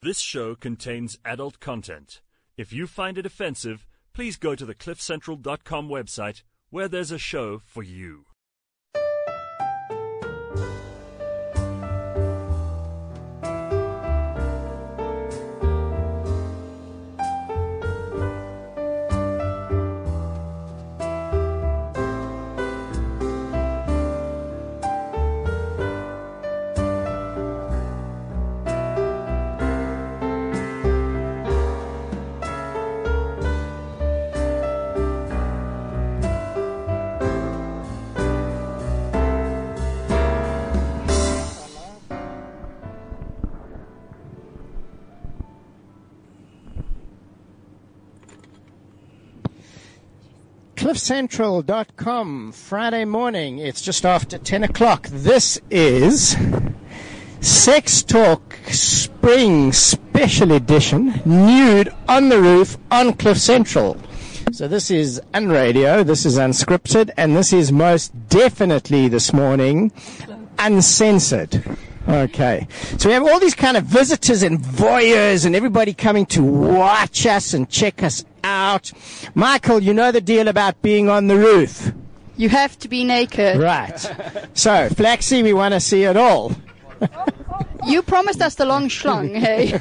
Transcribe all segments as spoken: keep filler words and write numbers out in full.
This show contains adult content. If you find it offensive, please go to the cliff central dot com website where there's a show for you. cliff central dot com, Friday morning. It's just after ten o'clock. This is Sex Talk Spring Special Edition, nude on the roof on Cliff Central. So this is Unradio, this is unscripted, and this is most definitely this morning uncensored. Okay. So we have all these kind of visitors and voyeurs and everybody coming to watch us and check us out. Michael, you know the deal about being on the roof. You have to be naked. Right. So, Flaxy, we want to see it all. You promised us the long schlong, hey?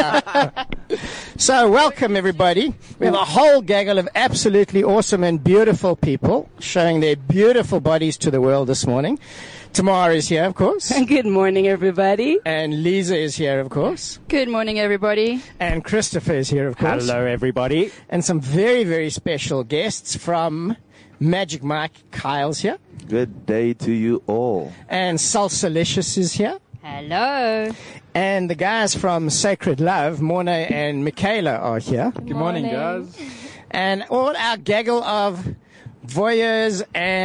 So, welcome everybody. We have a whole gaggle of absolutely awesome and beautiful people showing their beautiful bodies to the world this morning. Tamara is here, of course. And good morning, everybody. And Lisa is here, of course. Good morning, everybody. And Christopher is here, of course. Hello, everybody. And some very, very special guests from Magic Mike. Kyle's here. Good day to you all. And Salsalicious is here. Hello. And the guys from Sacred Love, Mornay and Michaela, are here. Good morning, guys. And all our gaggle of voyeurs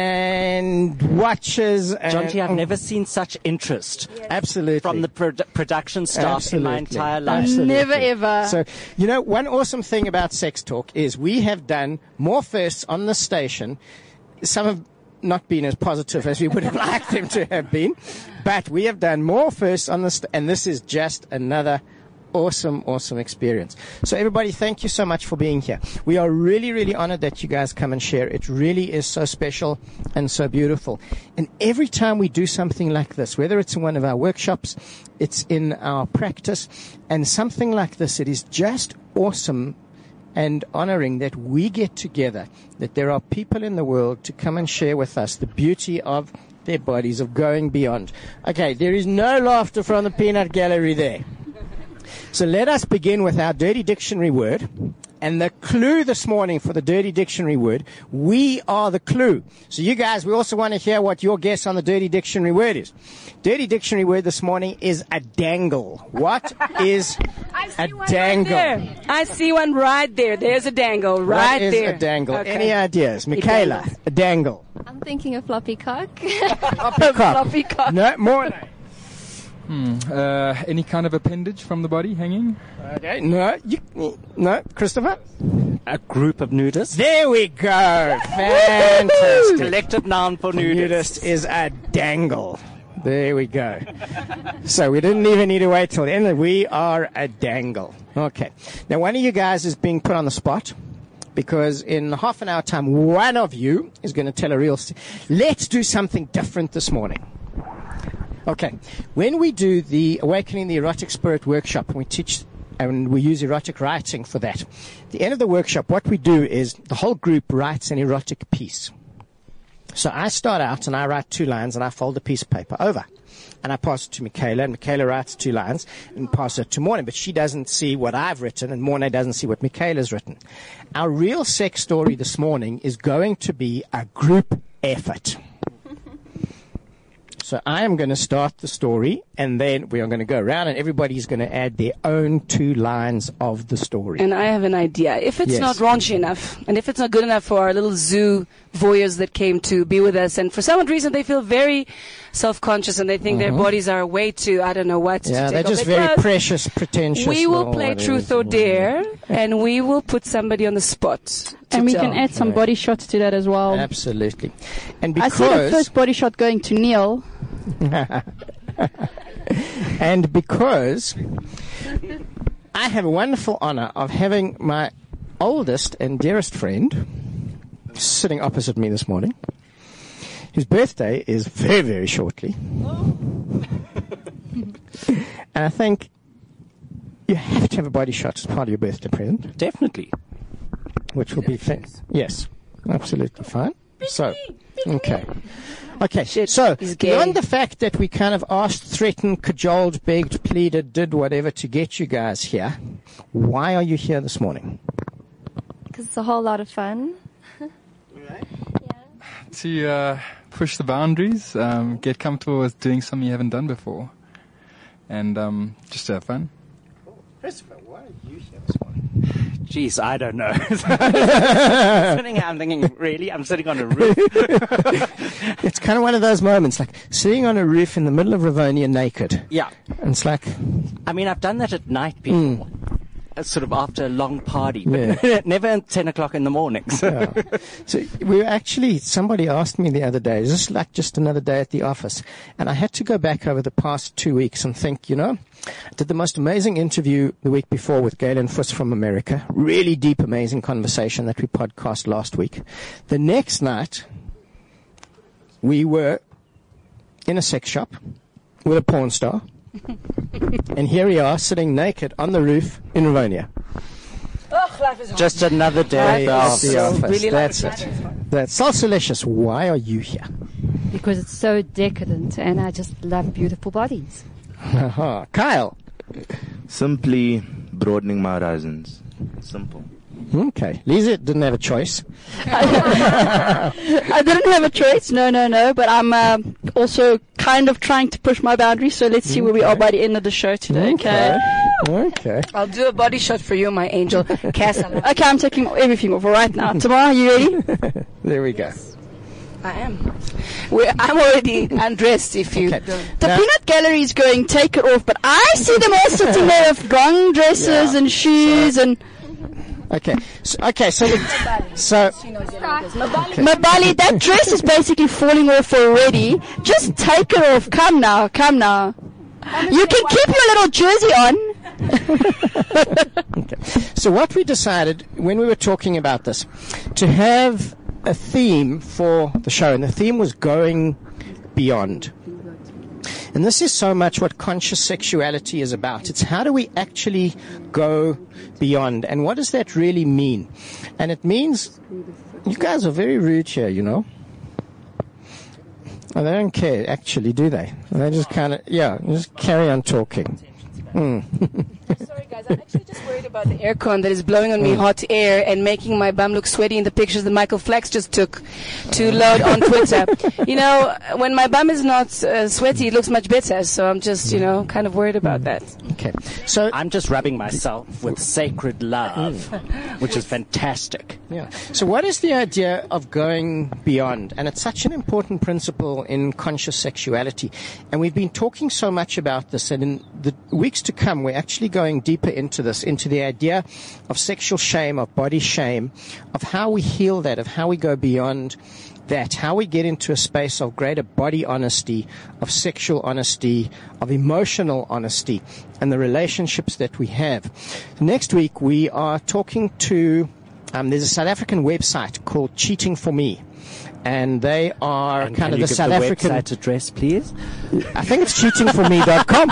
and watchers. And John T, I've never seen such interest. Absolutely. From the produ- production staff Absolutely. in my entire life. Absolutely. Never ever. So, you know, one awesome thing about Sex Talk is we have done more firsts on the station. Some have not been as positive as we would have liked them to have been, but we have done more firsts on the st- and this is just another awesome, awesome experience. So everybody, thank you so much for being here. We are really, really honored that you guys come and share. It really is so special and so beautiful. And every time we do something like this, whether it's in one of our workshops, it's in our practice, and something like this, it is just awesome and honoring that we get together, that there are people in the world to come and share with us the beauty of their bodies, of going beyond. Okay, there is no laughter from the peanut gallery there. So let us begin with our dirty dictionary word. And the clue this morning for the dirty dictionary word, we are the clue. So you guys, we also want to hear what your guess on the dirty dictionary word is. Dirty dictionary word this morning is a dangle. What is a dangle? Right I see one right there. There's a dangle right what there. What is a dangle? Okay. Any ideas? Michaela, a dangle. I'm thinking a floppy cock. Floppy cock. Floppy cock. No, more. Hmm. Uh, any kind of appendage from the body hanging? Okay. No. You, no. Christopher? A group of nudists. There we go. Fantastic. Collective noun for nudists. Nudist is a dangle. There we go. So we didn't even need to wait till the end. We are a dangle. Okay. Now one of you guys is being put on the spot, because in half an hour time, one of you is going to tell a real story. Let's do something different this morning. Okay. When we do the Awakening the Erotic Spirit workshop, we teach and we use erotic writing for that. At the end of the workshop, what we do is the whole group writes an erotic piece. So I start out and I write two lines and I fold a piece of paper over. And I pass it to Michaela, and Michaela writes two lines and pass it to Mornay, but she doesn't see what I've written, and Mornay doesn't see what Michaela's written. Our real sex story this morning is going to be a group effort. So I am going to start the story, and then we are going to go around, and everybody's going to add their own two lines of the story. And I have an idea. If it's Yes. not raunchy enough, and if it's not good enough for our little zoo voyeurs that came to be with us, and for some reason they feel very self-conscious and they think their bodies are way too, I don't know what. Yeah, to they're take just off their very clothes. precious, pretentious. We will or play whatever. truth or dare, and we will put somebody on the spot. to And we tell. can add some body shots to that as well. Absolutely. And I see the because first body shot going to Neil. and because I have a wonderful honor of having my oldest and dearest friend sitting opposite me this morning. His birthday is very, very shortly. And I think you have to have a body shot as part of your birthday present. Definitely. Which will be fun. Yes, absolutely fine. So, okay. Okay, Shit, so he's gay. beyond the fact that we kind of asked, threatened, cajoled, begged, pleaded, did whatever to get you guys here, why are you here this morning? Because it's a whole lot of fun. To uh, push the boundaries, um, get comfortable with doing something you haven't done before, and um, just to have fun. Christopher, why are you here this morning? Jeez, I don't know. Sitting here, I'm thinking, really? I'm sitting on a roof. It's kind of one of those moments, like sitting on a roof in the middle of Rivonia naked. Yeah. And it's like, I mean, I've done that at night before. Uh, Sort of after a long party. But Yeah. never at ten o'clock in the morning. So. yeah. So we were actually, somebody asked me the other day, is this like just another day at the office? And I had to go back over the past two weeks and think, you know, I did the most amazing interview the week before with Galen Fuss from America. Really deep, amazing conversation that we podcast last week. The next night, we were in a sex shop with a porn star. And here we are sitting naked on the roof in Rivonia. Oh, life is hard. Just another day at That's the the office. office. really That's like it. That's Salsalicious. Why are you here? Because it's so decadent and I just love beautiful bodies. Aha. Kyle. Simply broadening my horizons. Simple. Okay. Lisa didn't have a choice. I didn't have a choice. No, no, no. But I'm uh, also kind of trying to push my boundaries. So let's see where we are by the end of the show today. Okay. Okay. I'll do a body shot for you, my angel. Cass, I love- Okay, I'm taking everything off right now. Tamara, you ready? There we go. I am. We're, I'm already undressed. If you Okay. don't. The Now- peanut gallery is going, take it off. But I see them all sitting there with long dresses Yeah. and shoes and Okay. So, okay. So, the, so Mabali, that dress is basically falling off already. Just take it off. Come now, come now. You can keep your little jersey on. okay. So what we decided when we were talking about this, to have a theme for the show, and the theme was going beyond. And this is so much what conscious sexuality is about. It's how do we actually go beyond? And what does that really mean? And it means, you guys are very rude here, you know. Oh, they don't care, actually, do they? They just kind of, yeah, just carry on talking. Mm. Sorry, guys. I'm actually just worried about the aircon that is blowing on me hot air and making my bum look sweaty in the pictures that Michael Flax just took to load on Twitter. You know, when my bum is not uh, sweaty, it looks much better. So I'm just, you know, kind of worried about that. Okay. So, I'm just rubbing myself with sacred love, which is fantastic. yeah. So what is the idea of going beyond? And it's such an important principle in conscious sexuality. And we've been talking so much about this, and in the weeks to come, we're actually going deeper into this, into the idea of sexual shame, of body shame, of how we heal that, of how we go beyond that, how we get into a space of greater body honesty, of sexual honesty, of emotional honesty, and the relationships that we have. Next week, we are talking to, um, there's a South African website called Cheating for Me. And they are And kind can of you the give South the African. website address, please? I think it's cheating for me dot com.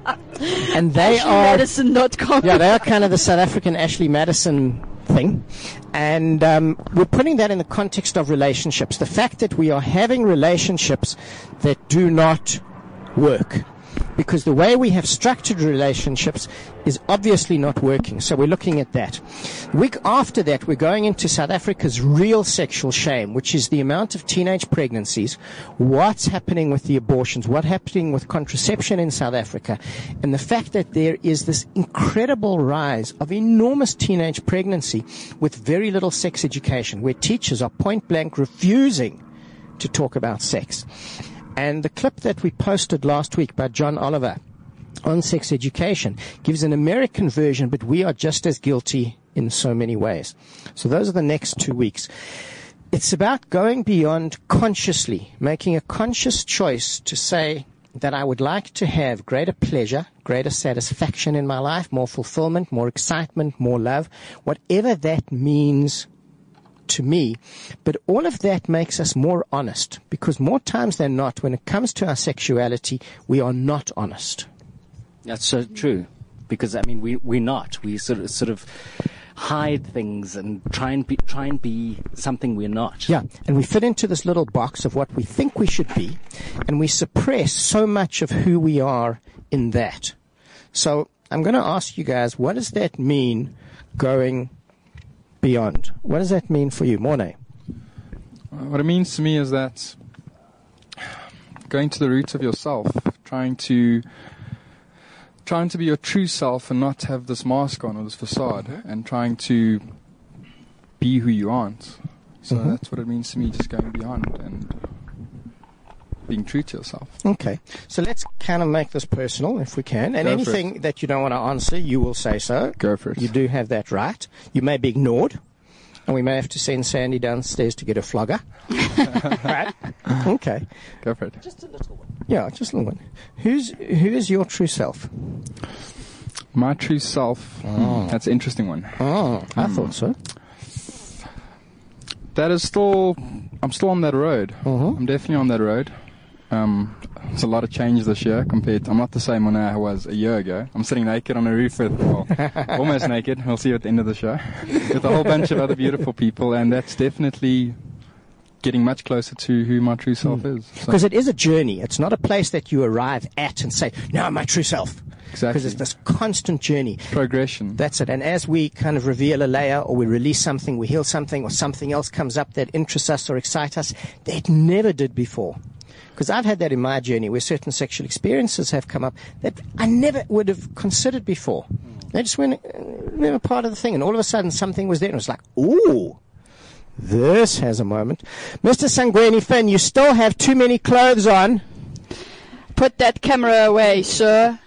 And they are. Madison dot com. Yeah, they are kind of the South African Ashley Madison thing. And um, we're putting that in the context of relationships. The fact that we are having relationships that do not work. Because the way we have structured relationships is obviously not working. So we're looking at that. The week after that, we're going into South Africa's real sexual shame, which is the amount of teenage pregnancies, what's happening with the abortions, what's happening with contraception in South Africa, and the fact that there is this incredible rise of enormous teenage pregnancy with very little sex education, where teachers are point blank refusing to talk about sex. And the clip that we posted last week by John Oliver on sex education gives an American version, but we are just as guilty in so many ways. So those are the next two weeks. It's about going beyond consciously, making a conscious choice to say, that I would like to have greater pleasure, greater satisfaction in my life, more fulfillment, more excitement, more love, whatever that means to me. But all of that makes us more honest, because more times than not, when it comes to our sexuality, we are not honest. That's so true. Because, I mean, we, we're not. We sort of, sort of hide things and try and be, try and be something we're not. Yeah, and we fit into this little box of what we think we should be, and we suppress so much of who we are in that. So I'm going to ask you guys, what does that mean going beyond? What does that mean for you, Mornay? What it means to me is that going to the roots of yourself, trying to trying to be your true self and not have this mask on or this facade, and trying to be who you aren't. So mm-hmm. that's what it means to me, just going beyond and being true to yourself. Okay. So let's kind of make this personal, if we can. And Go anything that you don't want to answer, you will say so. Go for it. You do have that right. You may be ignored, and we may have to send Sandy downstairs to get a flogger. Right? Okay. Go for it. Just a little one. Yeah, just a little one. Who's, who is your true self? My true self? Oh. That's an interesting one. Oh, I mm. thought so. That is still, I'm still on that road. Uh-huh. I'm definitely on that road. Um, there's a lot of change this year compared to, I'm not the same one I was a year ago. I'm sitting naked on a roof with, well, almost naked. We'll see you at the end of the show. With a whole bunch of other beautiful people, and that's definitely getting much closer to who my true self mm. is. Because so. It is a journey. It's not a place that you arrive at and say, now I'm my true self. Exactly. Because it's this constant journey. Progression. That's it. And as we kind of reveal a layer, or we release something, we heal something, or something else comes up that interests us or excites us, that never did before. Because I've had that in my journey, where certain sexual experiences have come up that I never would have considered before. They just weren't, they were part of the thing. And all of a sudden something was there, and it was like, ooh, this has a moment. Mister Sangweni Finn, you still have too many clothes on. Put that camera away, sir.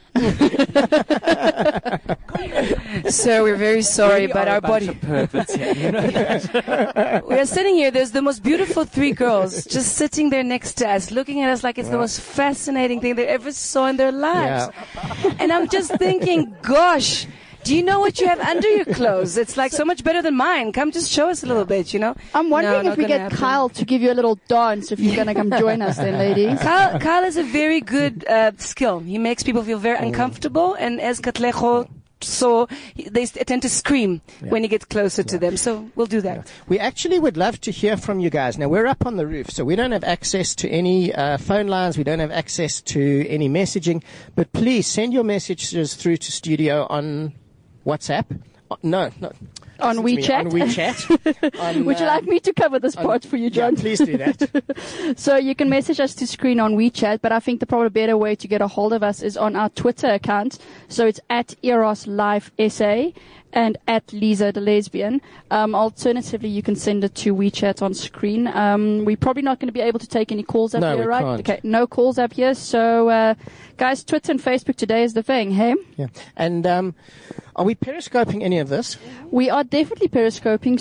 Sir, we're very sorry, we but our body. Here, you know that? We are sitting here. There's the most beautiful three girls just sitting there next to us, looking at us like it's yeah. the most fascinating thing they ever saw in their lives. Yeah. And I'm just thinking, gosh, do you know what you have under your clothes? It's like so much better than mine. Come just show us a little bit, you know? I'm wondering no, if we get happen. Kyle to give you a little dance, if you're going to come join us then, ladies. Kyle, Kyle is a very good uh, skill. He makes people feel very uncomfortable, and as Katlejo saw, they tend to scream yeah. when he gets closer yeah. to them. So we'll do that. Yeah. We actually would love to hear from you guys. Now, we're up on the roof, so we don't have access to any uh, phone lines. We don't have access to any messaging. But please send your messages through to studio on WhatsApp. Uh, no, no. On WeChat. On WeChat. on, Would you uh, like me to cover this part on, for you, John? Yeah, please do that. So you can message us to screen on WeChat, but I think the probably better way to get a hold of us is on our Twitter account. So it's at Eros Life S A and at Lisa the Lesbian. Um, alternatively, you can send it to WeChat on screen. Um, we're probably not going to be able to take any calls up no, here, we right? Can't. Okay, no calls up here. So, uh, guys, Twitter and Facebook today is the thing, hey? Yeah. And, um, are we periscoping any of this? We are definitely periscoping,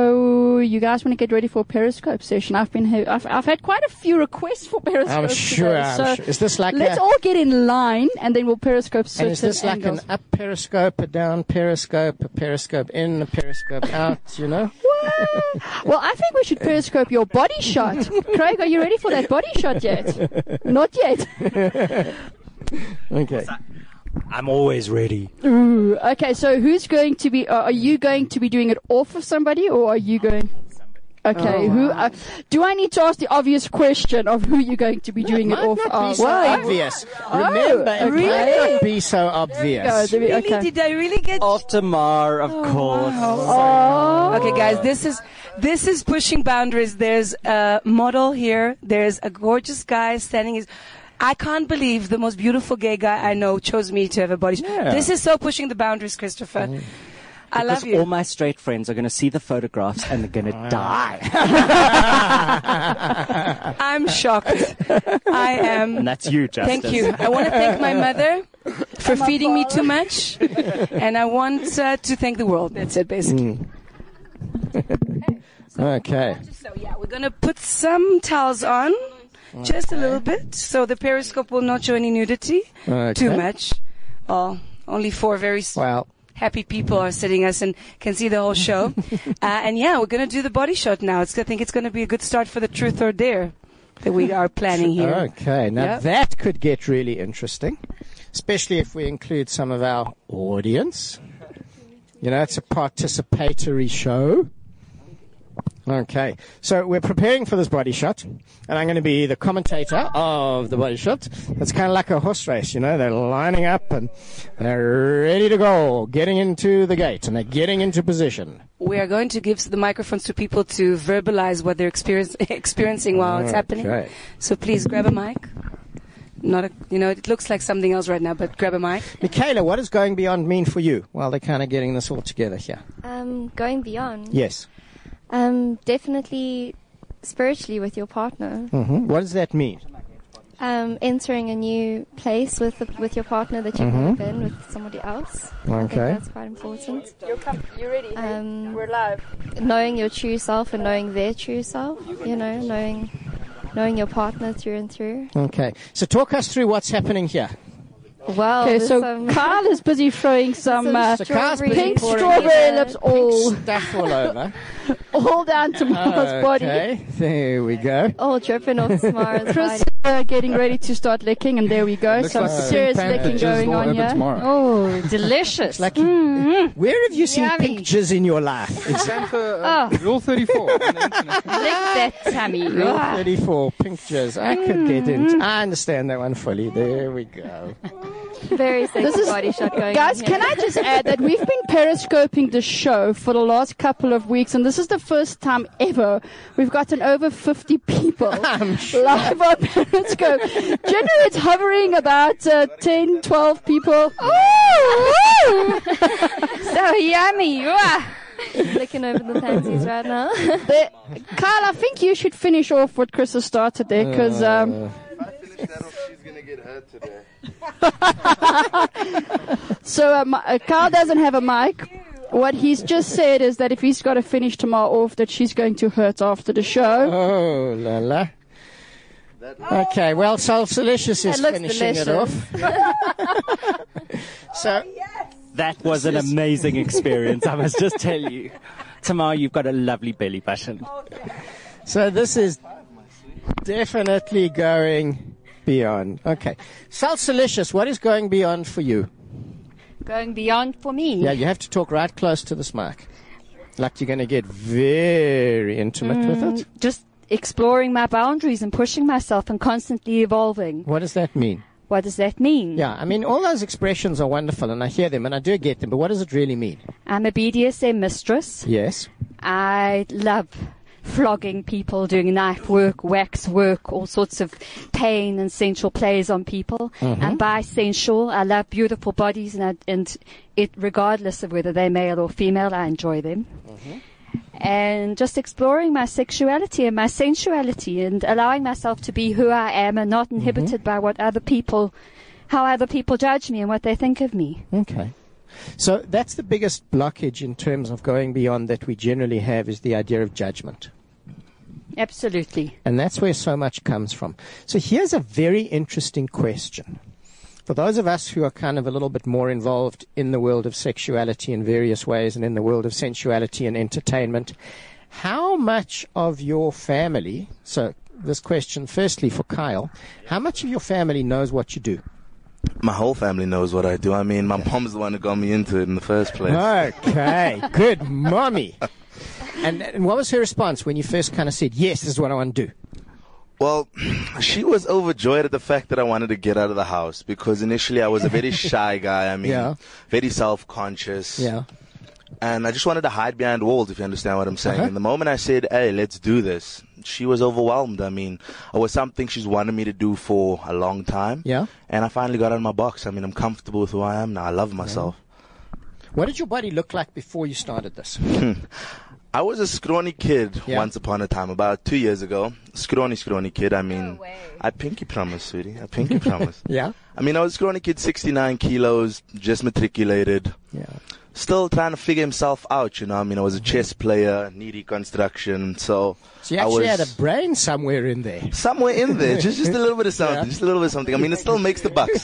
so you guys want to get ready for a periscope session. I've been, I've, I've had quite a few requests for periscope. I'm sure. Today, I'm so sure. Is this like let's a, all get in line, and then we'll periscope certain and is this like angles. an up periscope, a down periscope, a periscope in, a periscope out? You know. Well, I think we should periscope your body shot. Craig, are you ready for that body shot yet? Not yet. Okay. I'm always ready. Ooh, okay, so who's going to be, uh, are you going to be doing it off of somebody, or are you going? Okay, oh, who, wow. uh, do I need to ask the obvious question of who you're going to be doing it, it off of? of? Be so Well, obvious. Oh, Remember, it really? might not be so obvious. There we go. Really? Okay. Did I really get... After Mar, of Oh, course. wow. Oh. Okay, guys, this is this is pushing boundaries. There's a model here. There's a gorgeous guy standing. His, I can't believe the most beautiful gay guy I know chose me to have a body. Yeah. This is so pushing the boundaries, Christopher. Mm. I Because love you. all my straight friends are going to see the photographs and they're going to die. I'm shocked. I am. And that's you, Justice. Thank you. I want to thank my mother for feeding me too much, and I want uh, to thank the world. That's it, basically. Mm. Okay. So yeah, we're gonna put some towels on. Just a little bit. So the Periscope will not show any nudity. Okay. Too much. Oh, only four very s- Well, happy people are sitting us and can see the whole show. uh, and yeah, we're going to do the body shot now. It's, I think it's going to be a good start for the Truth or Dare that we are planning here. okay. Now Yep. that could get really interesting, especially if we include some of our audience. You know, it's a participatory show. Okay, so we're preparing for this body shot, and I'm going to be the commentator of the body shot. It's kind of like a horse race, you know, they're lining up and they're ready to go, getting into the gate, and they're getting into position. We are going to give the microphones to people to verbalize what they're experience, experiencing while it's happening. Okay. So please grab a mic. Not a, you know, it looks like something else right now, but grab a mic. Michaela, what does going beyond mean for you while they're kind of getting this all together here? Um, going beyond. Yes. Um, definitely spiritually with your partner. hmm What does that mean? Um, entering a new place with the, with your partner that you've never been with somebody else. I think Okay. that's quite important. You're, com- you ready? Um, We're live. Knowing your true self and knowing their true self. You know, knowing knowing your partner through and through. Okay, so talk us through what's happening here. Well, Okay, there's so some- Carl is busy throwing some some uh, So Carl's busy pink pouring strawberry in. lips all, Pink stuff all over. all down to Mara's body. Okay, there we go. all dripping off Samara's Chris body. uh, getting ready to start licking, and there we go. Looks Some like the serious Pink Panther licking jizzed going all on over here. tomorrow. Oh, delicious. Like, where have you seen Yummy. pictures in your life? It's Santa, uh, Rule thirty-four on the internet. Lick that tummy. Rule Ah. thirty-four, pink jizz. I could get into. I understand that one fully. There we go. Very sexy This is- body shot going Guys, on here. can I just add that we've been periscoping the show for the last couple of weeks, and this is the first time ever we've gotten over fifty people live on Periscope. Generally, it's hovering about uh, ten, twelve people. Oh, so yummy. Ah. Licking over the panties right now. The- Kyle, I think you should finish off what Chris has started there, because um, She's gonna get hurt today. so uh, Mi- uh, Kyle doesn't have a mic. What he's just said is that if he's got to finish tomorrow off, that she's going to hurt after the show. Oh, la la. Okay, well, Soul Delicious is It looks finishing delicious. it off. So, That was an amazing experience, I must just tell you. Tamar, you've got a lovely belly button. so this is definitely going beyond. Okay. Soul Delicious, what is going beyond for you? Going beyond for me. Yeah, you have to talk right close to this mic. Like you're going to get very intimate with it. Just exploring my boundaries and pushing myself and constantly evolving. What does that mean? What does that mean? Yeah, I mean, all those expressions are wonderful, and I hear them, and I do get them, but what does it really mean? I'm a B D S M mistress. Yes. I love flogging people, doing knife work, wax work, all sorts of pain and sensual plays on people. I'm bisexual. I love beautiful bodies, and, I, and it, regardless of whether they're male or female, I enjoy them. And just exploring my sexuality and my sensuality and allowing myself to be who I am and not inhibited by what other people, how other people judge me and what they think of me. Okay. So that's the biggest blockage in terms of going beyond that we generally have is the idea of judgment. Absolutely. And that's where so much comes from. So here's a very interesting question. For those of us who are kind of a little bit more involved in the world of sexuality in various ways and in the world of sensuality and entertainment, how much of your family, so this question firstly for Kyle, how much of your family knows what you do? My whole family knows what I do. I mean, my mom's the one who got me into it in the first place. Okay, good mommy. And, and what was her response when you first kind of said, yes, this is what I want to do? Well, she was overjoyed at the fact that I wanted to get out of the house because initially I was a very shy guy. I mean, Yeah. very self-conscious. Yeah. And I just wanted to hide behind walls, if you understand what I'm saying. Uh-huh. And the moment I said, hey, let's do this, she was overwhelmed. I mean, it was something she's wanted me to do for a long time. Yeah. And I finally got out of my box. I mean, I'm comfortable with who I am now. I love myself. What did your body look like before you started this? I was a scrawny kid Yeah. once upon a time, about two years ago. Scrawny, scrawny kid. I mean, I pinky promise, sweetie. I pinky promise. Yeah. I mean, I was a scrawny kid, sixty-nine kilos, just matriculated. Yeah. still trying to figure himself out, you know. I mean, I was a chess player, knee reconstruction, so... So you I actually was had a brain somewhere in there. Somewhere in there, just just a little bit of something, Yeah. just a little bit of something. I mean, it still makes the bucks.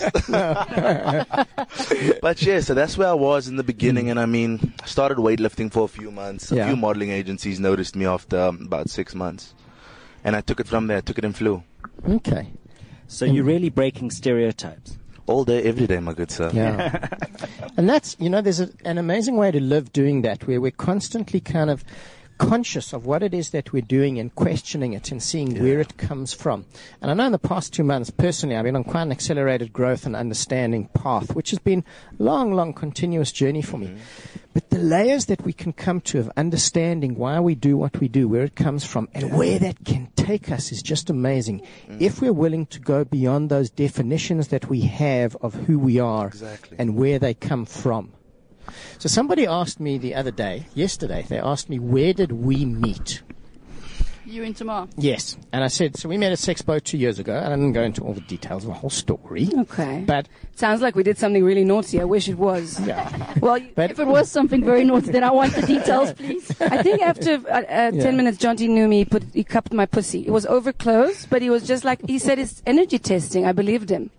But yeah, so that's where I was in the beginning, and I mean, I started weightlifting for a few months. A Yeah. few modeling agencies noticed me after um, about six months, and I took it from there. I took it in flu. Okay. So you're really breaking stereotypes. All day, every day, my good sir. Yeah. And that's, you know, there's a, an amazing way to live doing that, where we're constantly kind of conscious of what it is that we're doing and questioning it and seeing Yeah. where it comes from. And I know in the past two months, personally, I've been on quite an accelerated growth and understanding path, which has been a long, long, continuous journey for me. But the layers that we can come to of understanding why we do what we do, where it comes from, and where that can take us is just amazing. If we're willing to go beyond those definitions that we have of who we are Exactly. and where they come from. So somebody asked me the other day, yesterday, they asked me, where did we meet? You and Tamar. Yes. And I said, so we met at Sexpo two years ago, and I didn't go into all the details of the whole story. Okay. But, Sounds like we did something really naughty. I wish it was. yeah. Well, you- But If it was something very naughty, then I want the details, please. I think after uh, uh, Yeah. ten minutes, John T knew me. He put he cupped my pussy. It was over close, but he was just like he said. It's energy testing. I believed him.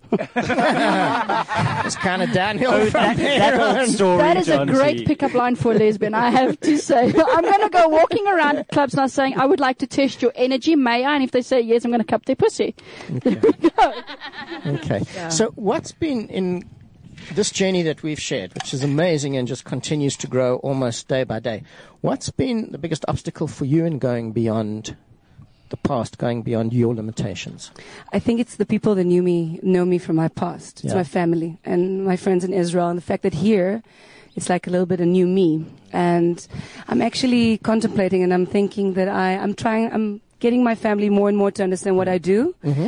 it's kind of downhill from that, there that on. old story, That is a John great T. pickup line for a lesbian, I have to say. I'm going to go walking around at clubs now saying, I would like to test your energy, may I? And if they say yes, I'm going to cup their pussy. There we go. Okay. So what's been in this journey that we've shared, which is amazing and just continues to grow almost day by day, what's been the biggest obstacle for you in going beyond the past, going beyond your limitations? I think it's the people that knew me, know me from my past. It's Yeah. my family and my friends in Israel, and the fact that here, it's like a little bit a new me. And I'm actually contemplating, and I'm thinking that I, I'm trying, I'm getting my family more and more to understand what I do. Mm-hmm.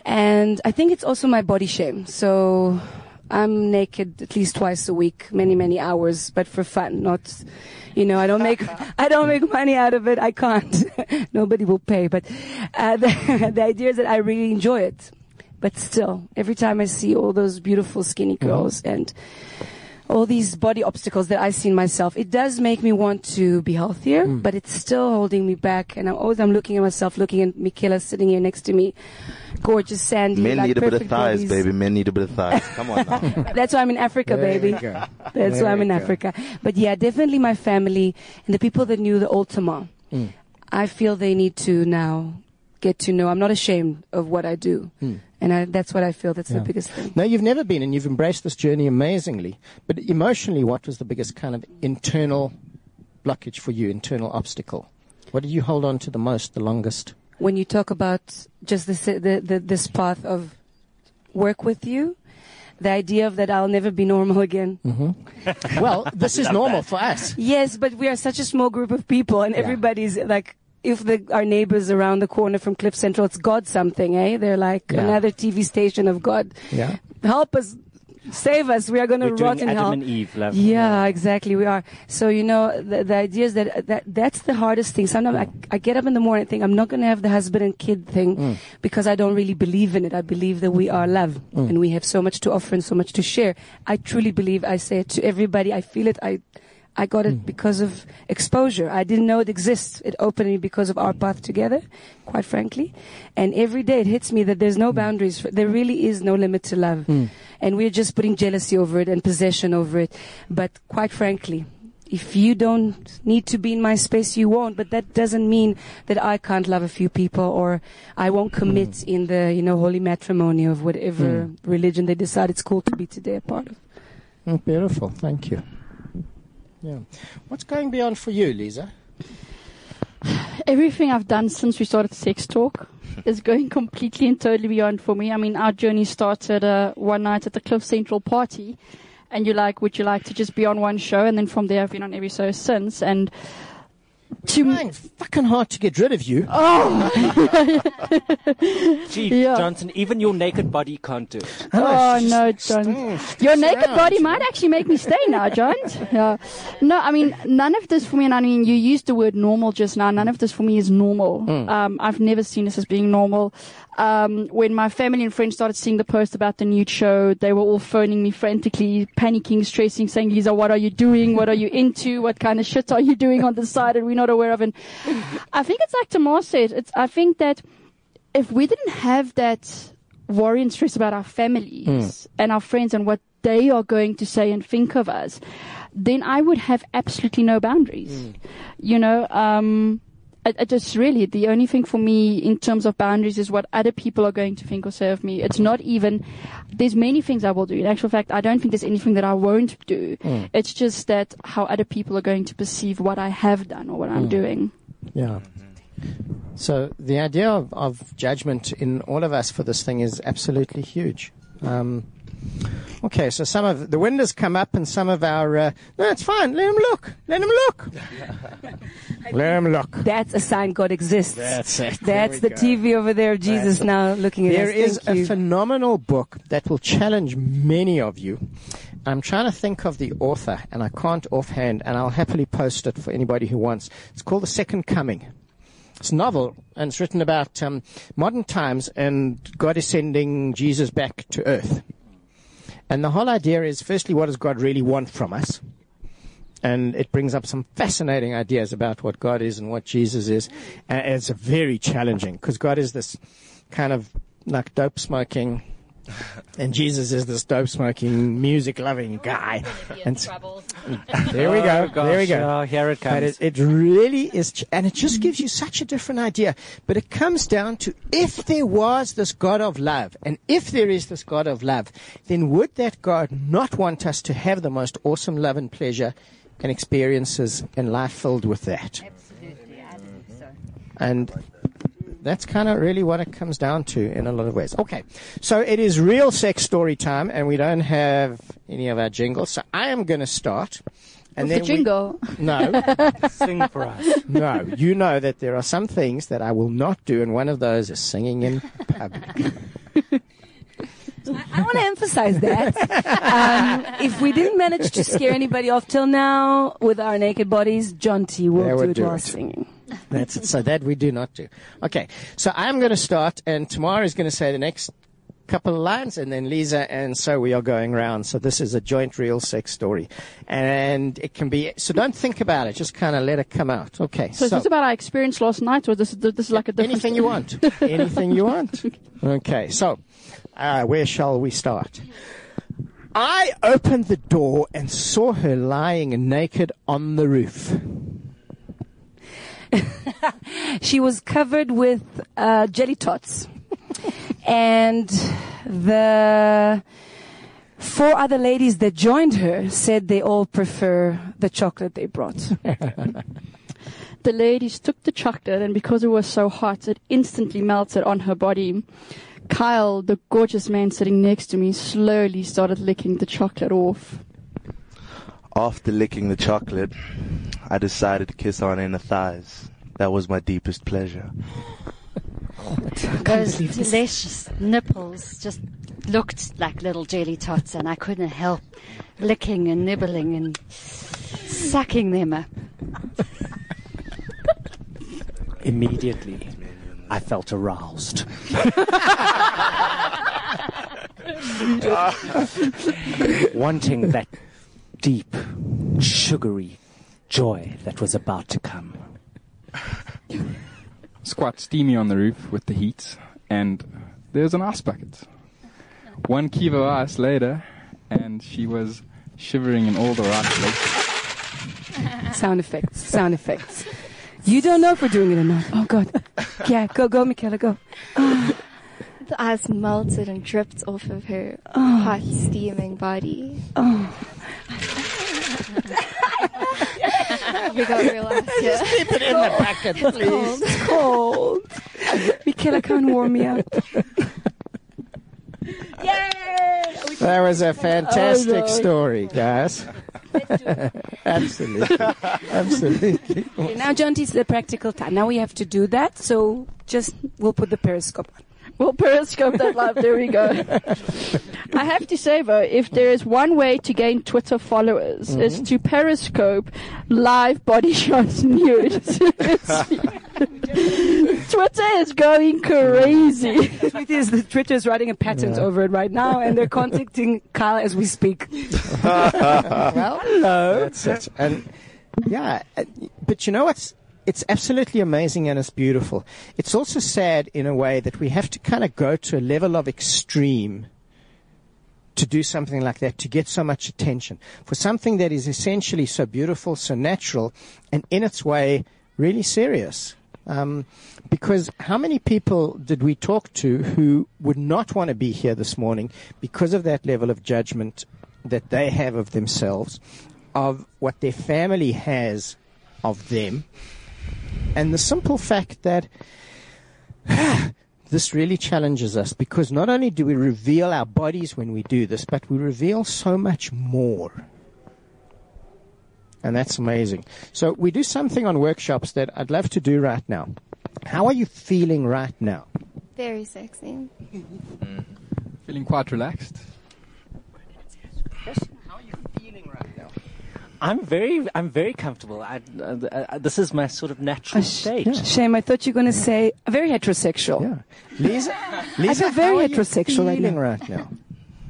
And I think it's also my body shame. So I'm naked at least twice a week, many, many hours, but for fun, not, you know, I don't make, I don't make money out of it. I can't. Nobody will pay. But, uh, the, the idea is that I really enjoy it. But still, every time I see all those beautiful skinny girls mm-hmm. and all these body obstacles that I see in myself, it does make me want to be healthier, mm. but it's still holding me back. And I'm always, I'm looking at myself, looking at Michaela sitting here next to me. Gorgeous, sandy. Men like need a bit of perfect thighs, bodies. baby. Men need a bit of thighs. Come on now. That's why I'm in Africa, There baby. we go. That's There why I'm we in go. Africa. But yeah, definitely my family and the people that knew the old Tamar. Mm. I feel they need to now get to know. I'm not ashamed of what I do. Mm. And I, that's what I feel. That's Yeah. the biggest thing. No, you've never been, and you've embraced this journey amazingly. But emotionally, what was the biggest kind of internal blockage for you, internal obstacle? What did you hold on to the most, the longest? When you talk about just this, the, the, this path of work with you, the idea of that I'll never be normal again. Mm-hmm. Well, this is normal for us. Yes, but we are such a small group of people, and Yeah. everybody's like, if the, our neighbors around the corner from Cliff Central, it's God something, eh? They're like Yeah. another T V station of God. Yeah. Help us, save us. We are going to We're rot doing in Adam hell. and Eve, love. Yeah, exactly. We are. So, you know, the, the idea is that, that that's the hardest thing. Sometimes I, I get up in the morning and think I'm not going to have the husband and kid thing Mm. because I don't really believe in it. I believe that we are love Mm. and we have so much to offer and so much to share. I truly believe, I say it to everybody. I feel it. I, I got it because of exposure. I didn't know it exists. It opened me because of our path together, quite frankly. And every day it hits me that there's no boundaries. For, there really is no limit to love. Mm. And we're just putting jealousy over it and possession over it. But quite frankly, if you don't need to be in my space, you won't. But that doesn't mean that I can't love a few people or I won't commit Mm. in the, you know, holy matrimony of whatever Mm. religion they decide it's cool to be today a part of. Mm, beautiful. Thank you. Yeah. What's going beyond for you, Lisa? Everything I've done since we started Sex Talk is going completely and totally beyond for me. I mean, our journey started uh, one night at the Cliff Central party, and you're like, would you like to just be on one show? And then from there, I've been on every show since. And To trying fucking hard to get rid of you. Oh, Gee, Yeah. Johnson, even your naked body can't do it. oh no, John. Your naked around, body you might actually make me stay now, John. Yeah. No, I mean, none of this for me, and I mean, you used the word normal just now. None of this for me is normal. Um, I've never seen this as being normal. Um, when my family and friends started seeing the post about the nude show, they were all phoning me frantically, panicking, stressing, saying, Lisa, what are you doing? What are you into? What kind of shit are you doing on the side and we're not aware of? And I think it's like Tamar said, it's, I think that if we didn't have that worry and stress about our families mm. and our friends and what they are going to say and think of us, then I would have absolutely no boundaries. Mm. You know, um, I, I just really, the only thing for me in terms of boundaries is what other people are going to think or say of me. It's not even, there's many things I will do. In actual fact, I don't think there's anything that I won't do. Mm. It's just that how other people are going to perceive what I have done or what I'm mm. doing. Yeah. So the idea of, of judgment in all of us for this thing is absolutely huge. Um, okay, so some of the wind has come up, and some of our uh, no, it's fine. Let him look. Let him look. Let him look. That's a sign God exists. That's it. That's the go. T V over there of Jesus That's now looking at There us. is Thank a you. phenomenal book that will challenge many of you. I'm trying to think of the author, and I can't offhand, and I'll happily post it for anybody who wants. It's called The Second Coming. It's a novel, and it's written about um, modern times, and God is sending Jesus back to earth. And the whole idea is, firstly, what does God really want from us? And it brings up some fascinating ideas about what God is and what Jesus is. And it's very challenging, because God is this kind of like dope smoking, and Jesus is this dope smoking, music loving guy. And there we go. Oh, gosh, there we go. Oh, here it comes. But it, it really is, ch- and it just gives you such a different idea. But it comes down to, if there was this God of love, and if there is this God of love, then would that God not want us to have the most awesome love and pleasure and experiences in life filled with that? Absolutely, I think so. And that's kind of really what it comes down to in a lot of ways. Okay, so it is real sex story time, and we don't have any of our jingles, so I am going to start. And With then the jingle. We, no. Sing for us. No, you know that there are some things that I will not do, and one of those is singing in public. I want to emphasize that. Um, if we didn't manage to scare anybody off till now with our naked bodies, John T. will They do would it do while it. singing. That's it. So that we do not do. Okay, so I'm going to start, and Tamara is going to say the next couple of lines, and then Lisa, and so we are going round. So this is a joint real sex story, and it can be. So don't think about it; just kind of let it come out. Okay. So, is this about our experience last night, or this this is like a different anything you want. Anything you want. Okay. So, uh, where shall we start? I opened the door and saw her lying naked on the roof. She was covered with uh, jelly tots. And the four other ladies that joined her said they all prefer the chocolate they brought. The ladies took the chocolate, and because it was so hot, it instantly melted on her body. Kyle, the gorgeous man sitting next to me, slowly started licking the chocolate off. After licking the chocolate, I decided to kiss her on the thighs. That was my deepest pleasure. Those delicious nipples just looked like little jelly tots, and I couldn't help licking and nibbling and sucking them up. Immediately, I felt aroused. Wanting that deep, sugary joy that was about to come. It's quite steamy on the roof with the heat, and there's an ice bucket. One kilo of ice later, and she was shivering in all the right places. Sound effects, sound effects. You don't know if we're doing it or not. Oh, God. Yeah, go, go, Michaela, go. The ice melted and dripped off of her Oh. hot, steaming body. Oh. We got real ice here. Keep it in the bucket, please. It's cold. Michaela can't warm me up. That was a fantastic Oh, no. story, guys. Absolutely. Absolutely. Okay, now, John, it's the practical time. Now we have to do that, so just we'll put the periscope on. We'll periscope that live. There we go. I have to say, though, if there is one way to gain Twitter followers, mm-hmm. is to periscope live body shots nude. Twitter is going crazy. The truth is, the Twitter is writing a patent yeah. over it right now, and they're contacting Kyle as we speak. Well, hello. That's it. And yeah, but you know what's? It's absolutely amazing and it's beautiful. It's also sad in a way that we have to kind of go to a level of extreme to do something like that, to get so much attention for something that is essentially so beautiful, so natural, and in its way really serious. Um, because how many people did we talk to who would not want to be here this morning because of that level of judgment that they have of themselves, of what their family has of them, and the simple fact that this really challenges us, because not only do we reveal our bodies when we do this, but we reveal so much more. And that's amazing. So we do something on workshops that I'd love to do right now. How are you feeling right now? Very sexy. Feeling quite relaxed. How are you feeling right now? I'm very, I'm very comfortable. I, uh, uh, this is my sort of natural state. Yeah. Shame, I thought you were going to say very heterosexual. Yeah, Lisa, Lisa, I feel very how heterosexual are you feeling right right now.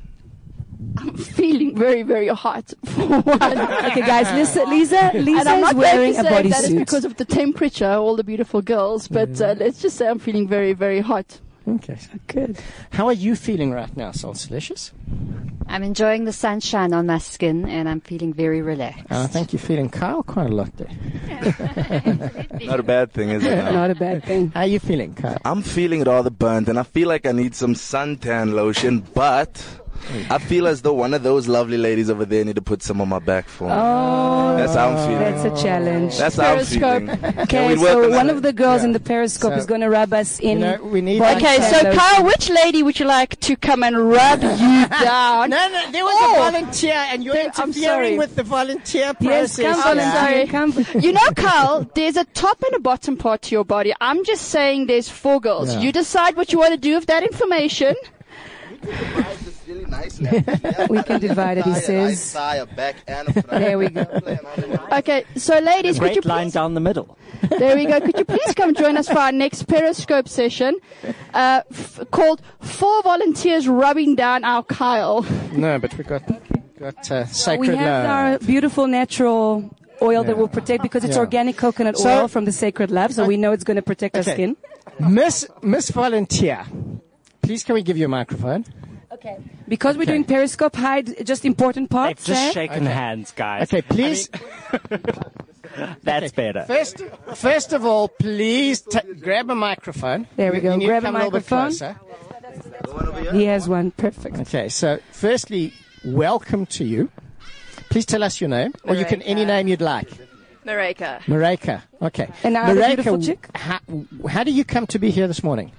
I'm feeling very, very hot for one. Okay, guys, Lisa, Lisa, Lisa and I'm is not wearing going a to say that is bodysuit because of the temperature, all the beautiful girls, but Mm. uh, let's just say I'm feeling very, very hot. Okay, good. How are you feeling right now, Salsalicious? I'm enjoying the sunshine on my skin, and I'm feeling very relaxed. I think you're feeling Kyle quite a lot there. Not a bad thing, is it? Not a bad thing. How are you feeling, Kyle? I'm feeling rather burnt, and I feel like I need some suntan lotion, but I feel as though one of those lovely ladies over there need to put some on my back for me. Oh, that's how I'm feeling. That's a challenge. That's how I'm feeling. Okay, so one of the girls yeah. in the periscope so, is going to rub us in. You know, we need okay, so lotion. Kyle, which lady would you like to come and rub you down? No, no, there was oh. a volunteer, and you're there, interfering with the volunteer process. Yes, come I'm sorry. Come. You know, Kyle, there's a top and a bottom part to your body. I'm just saying there's four girls. Yeah. You decide what you want to do with that information. Really nice, yeah. We can divide it, he says. There we go. Okay, so ladies, a great could you line please, down the middle. There we go. Could you please come join us for our next Periscope session uh, f- called Four Volunteers Rubbing Down Our Kyle? No, but we got got uh, sacred We have love. our beautiful natural oil yeah. that will protect, because it's yeah. organic coconut so, oil from the Sacred Lab, so we know it's going to protect okay. our skin. Miss Miss Volunteer, please can we give you a microphone? Okay. Because we're okay. doing Periscope, hide just important parts. They've just there. shaken okay. hands, guys. Okay, please. I mean, that's okay. better. First, first of all, please t- grab a microphone. There we go. You Grab a microphone. A he has one. Perfect. Okay, so firstly, welcome to you. Please tell us your name, or you can any name you'd like. Mareka. Mareka. Okay. And now the beautiful chick. How, how do you come to be here this morning?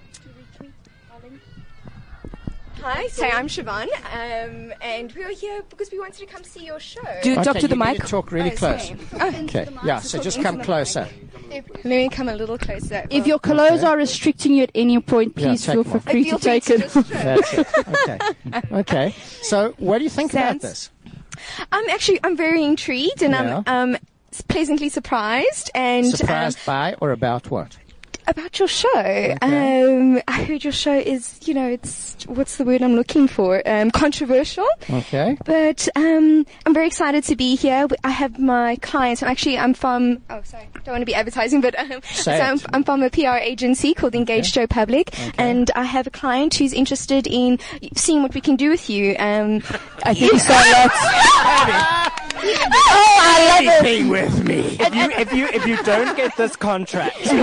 Hi, so I'm Siobhan, um, and we were here because we wanted to come see your show. Do you okay, talk to you the need mic? to talk really oh, close. Oh, okay, yeah, so, so just come closer. If, let me come a little closer. If your clothes okay. are restricting you at any point, please yeah, feel free feel to take free it. To That's it. Okay. Okay. So, what do you think Sans. about this? I'm actually, I'm very intrigued, and yeah. I'm um, pleasantly surprised. And surprised um, by or about what? About your show. Okay. Um, I heard your show is, you know, it's, what's the word I'm looking for? Um, controversial. Okay. But um, I'm very excited to be here. I have my clients. Actually, I'm from, oh, sorry, don't want to be advertising, but um, so I'm, I'm from a P R agency called Engaged okay. Joe Public. Okay. And I have a client who's interested in seeing what we can do with you. Um, I think you saw that. Oh, I love it. with me. If you, if you, if you don't get this contract. Okay.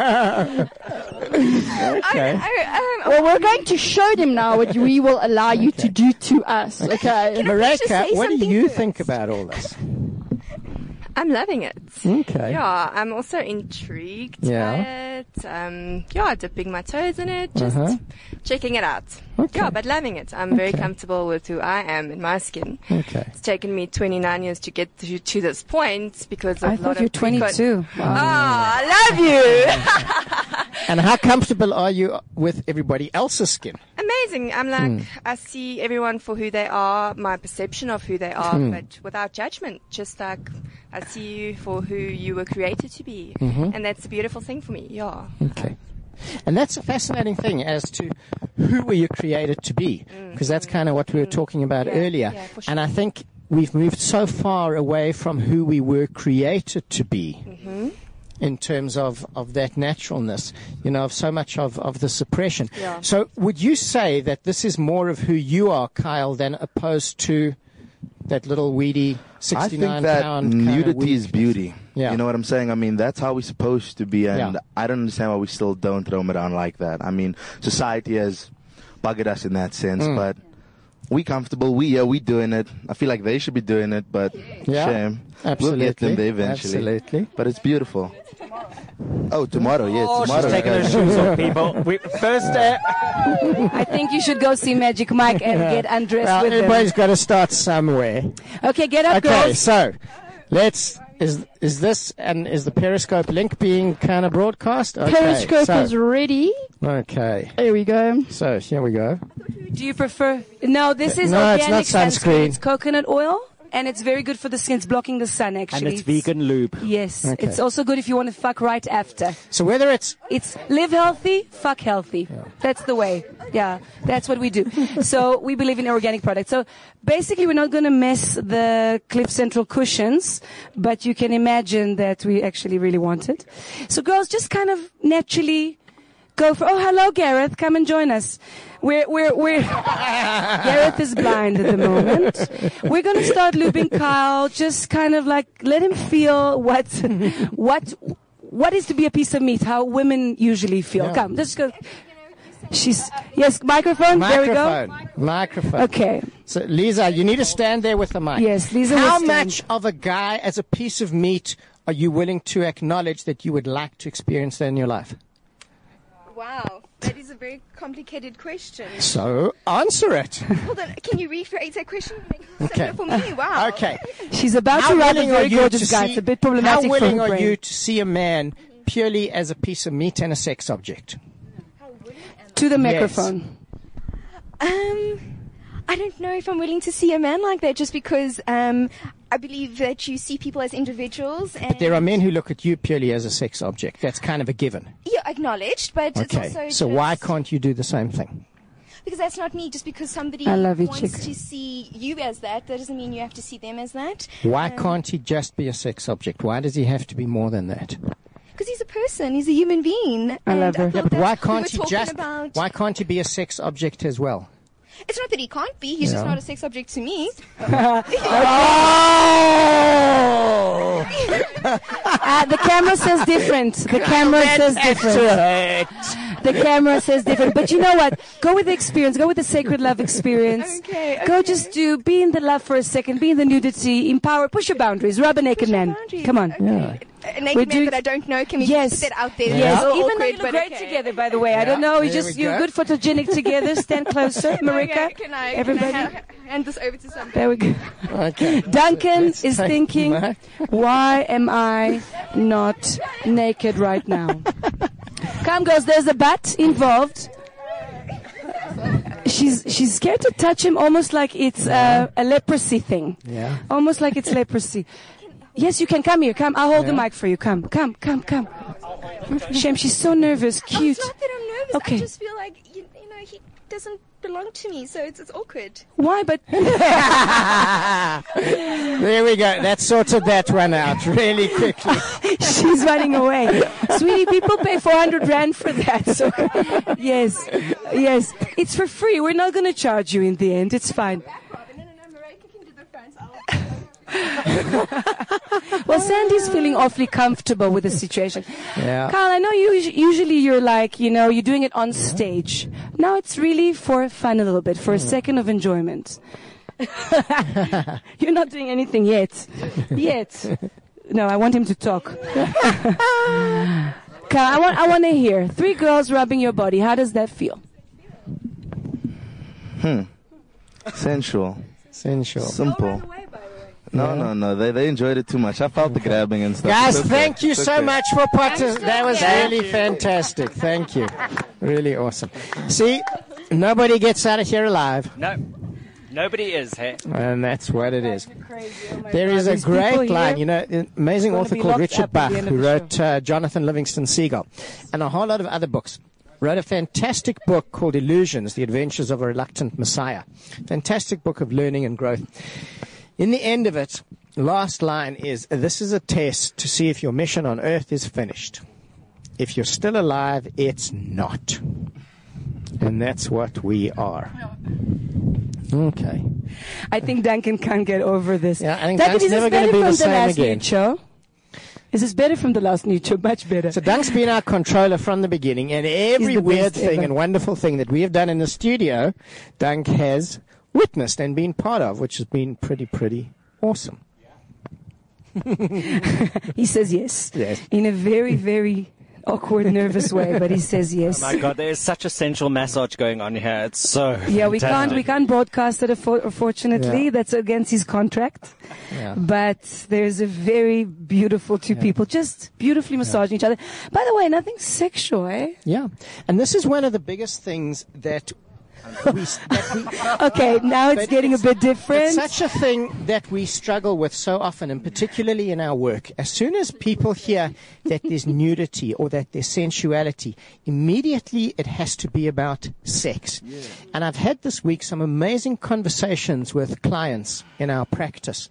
I, I, um, well, we're going to show them now what we will allow you okay. to do to us. Okay. Mareka, what do you think about all this? I'm loving it. Okay. Yeah, I'm also intrigued Yeah. by it. Um, yeah, dipping my toes in it, just Uh-huh. checking it out. Okay. Yeah, but loving it. I'm very Okay. comfortable with who I am in my skin. Okay. It's taken me twenty-nine years to get to, to this point because of I a lot thought you're of precon- twenty-two. Oh, I love you. And how comfortable are you with everybody else's skin? Amazing. I'm like, Hmm. I see everyone for who they are, my perception of who they are, Hmm. but without judgment. Just like, I see you for who you were created to be. Mhm. And that's a beautiful thing for me. Yeah. Okay. And that's a fascinating thing as to who were you created to be, because that's kind of what we were talking about Yeah, earlier. yeah, for And I think we've moved so far away from who we were created to be. Mm-hmm. In terms of, of that naturalness, you know, of so much of, of the suppression. Yeah. So would you say that this is more of who you are, Kyle, than opposed to that little weedy I sixty-nine think that pound kind of nudity is weakness? beauty. Yeah. You know what I'm saying? I mean, that's how we're supposed to be, and Yeah. I don't understand why we still don't roam around like that. I mean, society has buggered us in that sense, Mm. but we comfortable. We yeah, we doing it. I feel like they should be doing it, but Yeah, shame. absolutely. We'll get them there eventually. Absolutely. But it's beautiful. Oh, tomorrow, yeah, Oh, tomorrow. she's taking her guys. shoes off, people. We, first, uh, I think you should go see Magic Mike and get undressed Well, with him. everybody's got to start somewhere. Okay, get up, Okay, girls. so let's. Is is this and is the Periscope link being kind of broadcast? Okay, Periscope so, is ready. Okay. There we go. So here we go. Do you prefer? No, this is No, it's organic not sunscreen. It's coconut oil, and it's very good for the skin. It's blocking the sun, actually. and it's vegan lube. Yes, Okay. it's also good if you want to fuck right after. So whether it's It's live healthy, fuck healthy. That's the way. Yeah, that's what we do. So we believe in organic products. So basically, we're not going to mess the Cliff Central cushions, but you can imagine that we actually really want it. So girls, just kind of naturally go for. Oh, hello, Gareth. Come and join us. We're we're we're. Gareth is blind at the moment. We're going to start looping Kyle. Just kind of like let him feel what what. What is to be a piece of meat? How women usually feel. Yeah. Come, let's go. She's yes, microphone. There we go. microphone? Microphone. Okay. So Lisa, you need to stand there with the mic. Yes, Lisa will How stand. much of a guy as a piece of meat are you willing to acknowledge that you would like to experience that in your life? Wow, that is a very complicated question. So answer it. Hold on, can you rephrase that question? Okay. For me, wow. Okay. She's about How to write a willing are very you gorgeous to guy. see- It's a bit problematic How for willing her are brain. you to see a man purely as a piece of meat and a sex object? To the Yes. microphone. Um, I don't know if I'm willing to see a man like that, just because um, I believe that you see people as individuals. And But there are men who look at you purely as a sex object. That's kind of a given. Yeah, acknowledged, but it's Okay. also So just why can't you do the same thing? Because that's not me. Just because somebody I love you, wants chick. to see you as that, that doesn't mean you have to see them as that. Why Um, can't he just be a sex object? Why does he have to be more than that? Because he's a person. He's a human being. I and love her. I Yeah, thought but that why we can't were he talking just? About, Why can't he be a sex object as well? It's not that he can't be. He's just Yeah. not a sex object to me. Oh! Uh, the camera says different. The camera says different. The camera says different. But you know what? Go with the experience. Go with the sacred love experience. Okay, Go okay. just do, be in the love for a second, be in the nudity, empower, push your boundaries, rub a naked man. Boundaries. Come on. Okay. A We're naked man doing- that I don't know. Can we Yes. just put that out there? Yes, It's so even though awkward, you look but great okay. together, by the way. I don't know. You there just we you're go. good photogenic together. Stand closer, Marika. Okay, can I, Everybody. Can I ha- hand this over to somebody? There we go. Okay. Duncan Let's is take thinking, Mark. why am I not naked right now? Come, girls, there's a bat involved. She's she's scared to touch him, almost like it's uh, a leprosy thing. Yeah. Almost like it's leprosy. Yes, you can come here. Come, I'll hold the Yeah. mic for you. Come, come, come, come. Shame, she's so nervous. Oh, Cute. it's not that I'm nervous. Okay. I just feel like, you, you know, he doesn't belong to me, so it's, it's awkward. Why? But There we go. That sorted that one out really quickly. she's running away. Sweetie, people pay four hundred rand for that. So, yes, yes. It's for free. We're not going to charge you in the end. It's fine. No, no, no, Marika can do the front. Well, Sandy's feeling awfully comfortable with the situation. Yeah. Kyle, I know you usually you're like, you know, you're doing it on stage. Now it's really for fun a little bit, for a second of enjoyment. You're not doing anything yet. Yet. No, I want him to talk. Okay, I want, I want to hear. Three girls rubbing your body. How does that feel? Hmm. Sensual. Sensual. Simple. No, Yeah. no, no. They they enjoyed it too much. I felt the grabbing and stuff. Guys, It's okay. thank you It's so okay. much for participating. That was really fantastic. Thank you. Really awesome. See, nobody gets out of here alive. No, nobody is, hey? And that's what it is. Oh There is a These people great line, here you know, an amazing gonna author be called locked Richard up at Bach, the end of who the wrote uh, Jonathan Livingston Seagull, and a whole lot of other books. Wrote a fantastic book called Illusions, The Adventures of a Reluctant Messiah. Fantastic book of learning and growth. In the end of it, last line is, this is a test to see if your mission on earth is finished. If you're still alive, it's not. And that's what we are. Okay. I think Duncan can't get over this. Yeah, I think Duncan, Dunk's is this never gonna better be the from same last again. nude show? Is this better from the last nude show? Much better. So Dunk's been our controller from the beginning, and every the weird best thing ever. and wonderful thing that we have done in the studio, Dunk has witnessed and been part of, which has been pretty, pretty awesome. He says yes. Yes. In a very, very awkward, nervous way, but he says yes. Oh my God, there is such a sensual massage going on here. It's so Yeah, we can't fantastic. we can't broadcast it. Unfor- Unfortunately, Yeah. that's against his contract. Yeah. But there's a very beautiful two people just beautifully massaging each other. By the way, nothing sexual, eh? Yeah. And this is one of the biggest things that we... That we Okay, now it's But getting a bit different. It's such a thing that we struggle with so often, and particularly in our work. As soon as people hear that there's nudity or that there's sensuality, immediately it has to be about sex. Yeah. And I've had this week some amazing conversations with clients in our practice,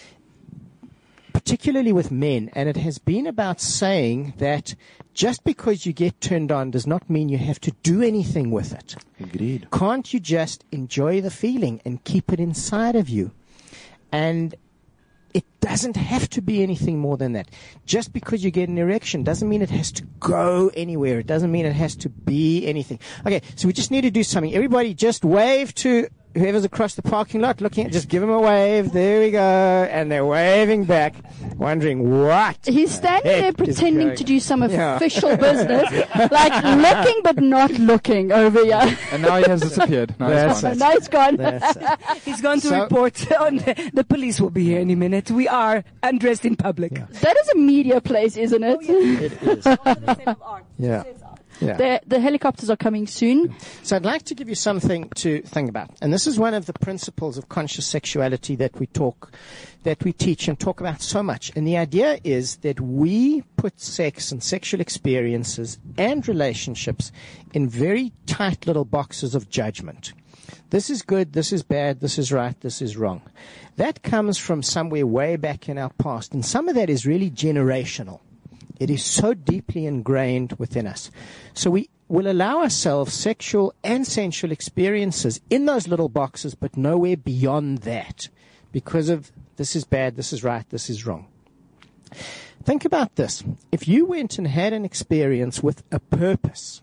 particularly with men, and it has been about saying that just because you get turned on does not mean you have to do anything with it. Agreed. Can't you just enjoy the feeling and keep it inside of you? And it doesn't have to be anything more than that. Just because you get an erection doesn't mean it has to go anywhere. It doesn't mean it has to be anything. Okay, so we just need to do something. Everybody just wave to whoever's across the parking lot looking at, just give them a wave. There we go. And they're waving back, wondering what. He's standing there heck is pretending going to do some Yeah. official business, like looking but not looking over here. And now he has disappeared. Now That's he's gone. it. Now it's gone. That's it. He's gone to So- report on the, the police will be here any minute. We are undressed in public. Yeah. That is a media place, isn't it? It is. Yeah. Yeah. The, the helicopters are coming soon. So I'd like to give you something to think about. And this is one of the principles of conscious sexuality that we talk, that we teach and talk about so much. And the idea is that we put sex and sexual experiences and relationships in very tight little boxes of judgment. This is good, this is bad, this is right, this is wrong. That comes from somewhere way back in our past. And some of that is really generational. It is so deeply ingrained within us. So we will allow ourselves sexual and sensual experiences in those little boxes, but nowhere beyond that, because of this is bad, this is right, this is wrong. Think about this. If you went and had an experience with a purpose,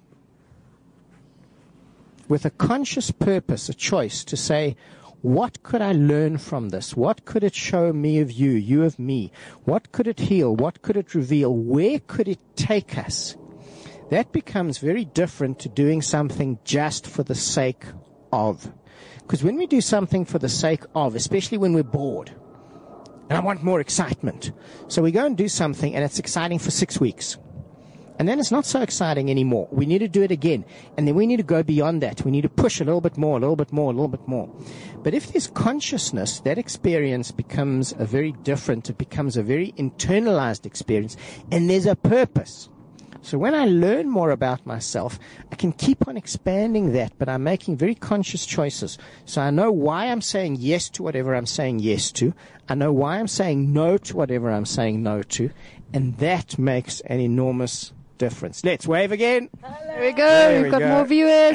with a conscious purpose, a choice to say, what could I learn from this? What could it show me of you, you of me? What could it heal? What could it reveal? Where could it take us? That becomes very different to doing something just for the sake of. Because when we do something for the sake of, especially when we're bored, and I want more excitement, so we go and do something and it's exciting for six weeks. And then it's not so exciting anymore. We need to do it again. And then we need to go beyond that. We need to push a little bit more, a little bit more, a little bit more. But if there's consciousness, that experience becomes a very different, it becomes a very internalized experience. And there's a purpose. So when I learn more about myself, I can keep on expanding that, but I'm making very conscious choices. So I know why I'm saying yes to whatever I'm saying yes to. I know why I'm saying no to whatever I'm saying no to. And that makes an enormous difference. Let's wave again. There we go. There We've we got go. more viewers.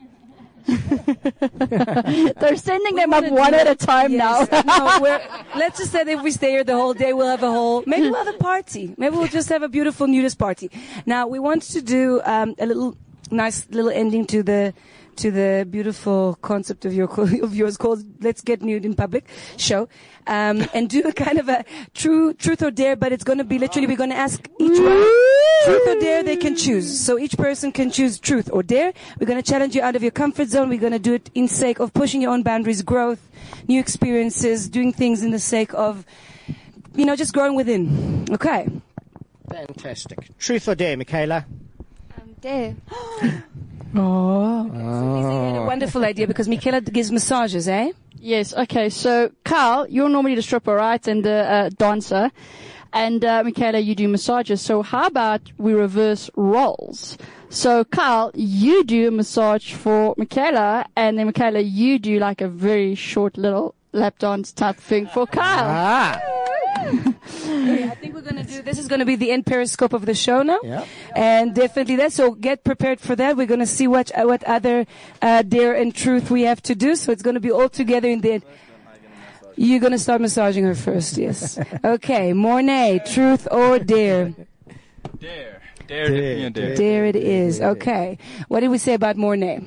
They're sending them up one at a time Yes. now. No, we're, let's just say that if we stay here the whole day, we'll have a whole, maybe we'll have a party. Maybe we'll just have a beautiful nudist party. Now, we want to do um, a little nice little ending to the to the beautiful concept of your of yours called "Let's Get Nude in Public" show, um, and do a kind of a true truth or dare. But it's going to be literally we're going to ask each one truth or dare. They can choose, so each person can choose truth or dare. We're going to challenge you out of your comfort zone. We're going to do it in sake of pushing your own boundaries, growth, new experiences, doing things in the sake of, you know, just growing within. Okay. Fantastic. Truth or dare, Michaela? Um, dare. Oh. So a wonderful idea because Michaela gives massages, eh? Yes, okay. So, Carl, you're normally the stripper, right? And the uh, dancer. And, uh, Michaela, you do massages. So how about we reverse roles? So, Carl, you do a massage for Michaela, and then, Michaela, you do like a very short little lap dance type thing for Carl. Ah. Okay, I think we're going to do, this is going to be the end periscope of the show now. Yeah. And definitely that, so get prepared for that. We're going to see what, uh, what other, uh, dare and truth we have to do. So it's going to be all together in the end. You're going to start massaging her first, yes. Okay, Mornay, truth or dare? Dare. Dare, dare, dare. Dare it is. Okay. What did we say about Mornay?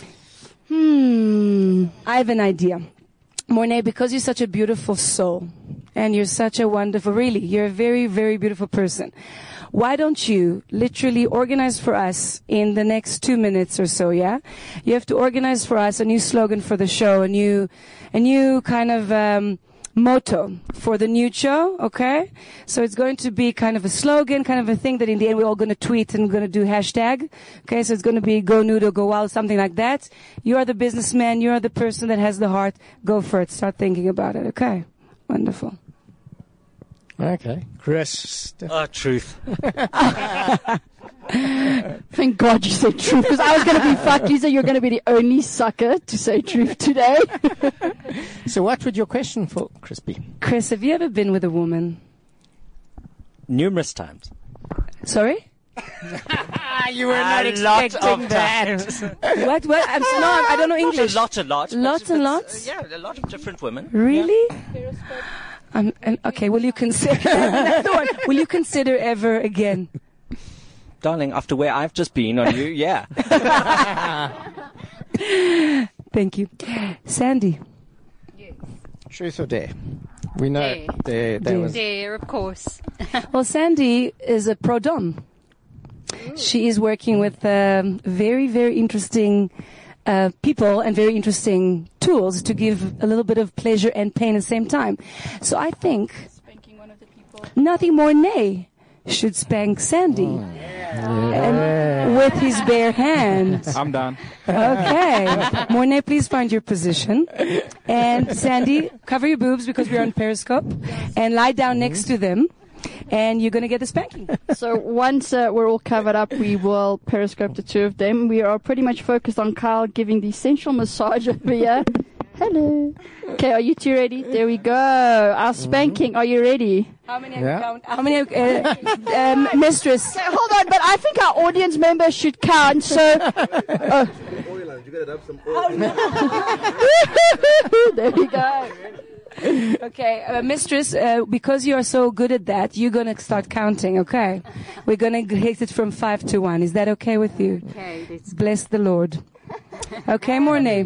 Hmm. I have an idea. Mornay, because you're such a beautiful soul and you're such a wonderful, really, you're a very, very beautiful person. Why don't you literally organize for us in the next two minutes or so, yeah? You have to organize for us a new slogan for the show, a new, a new kind of, um, motto for the new show, okay? So it's going to be kind of a slogan, kind of a thing that in the end we're all going to tweet and going to do hashtag, okay? So it's going to be go nude or go wild, something like that. You are the businessman, you are the person that has the heart. Go for it. Start thinking about it, okay? Wonderful. Okay. Chris. Oh, truth. Thank God you said truth, because I was going to be fucked. Lisa, you're going to be the only sucker to say truth today. So what would your question for Chris be? Chris, have you ever been with a woman? Numerous times. Sorry? You were not a lot expecting of that. times. What? What? I'm so, no, I don't know English. A lot, a lot. Lots but, and but, lots? Uh, yeah, a lot of different women. Really? Yeah. Um, and, okay, will you consider another one? Will you consider ever again? Darling, after where I've just been on you, yeah. Thank you. Sandy. Yes. Truth or dare? We know Dare. dare. That was Dare, of course. Well, Sandy is a pro dom. She is working with um, very, very interesting uh, people and very interesting tools to give a little bit of pleasure and pain at the same time. So I think nothing more nay should spank Sandy. Oh. And with his bare hands. I'm done. Okay. Mornay, please find your position. And Sandy, cover your boobs because we're on Periscope. And lie down next to them. And you're going to get the spanking. So once uh, we're all covered up, we will periscope the two of them. We are pretty much focused on Kyle giving the sensual massage over here. Hello. Okay, are you two ready? There we go. Our spanking. Are you ready? How many? Yeah. Count? How many? Uh, um, mistress. So, hold on, but I think our audience members should count. So, oh. There you go. Okay, uh, mistress, uh, because you are so good at that, you're going to start counting, okay? We're going to hit it from five to one. Is that okay with you? Okay, let's Bless the Lord. Okay, Mornay.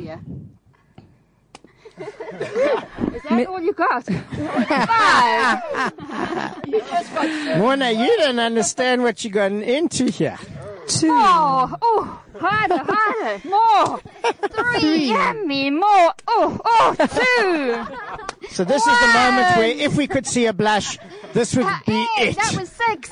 Is that all you got? Five. Mona, you don't understand what you're going into here. Two. Oh, oh, harder, harder, more. Three, Three. yummy, more. Oh, oh, two. So this is the moment where if we could see a blush, this would be Hey, it. that was six.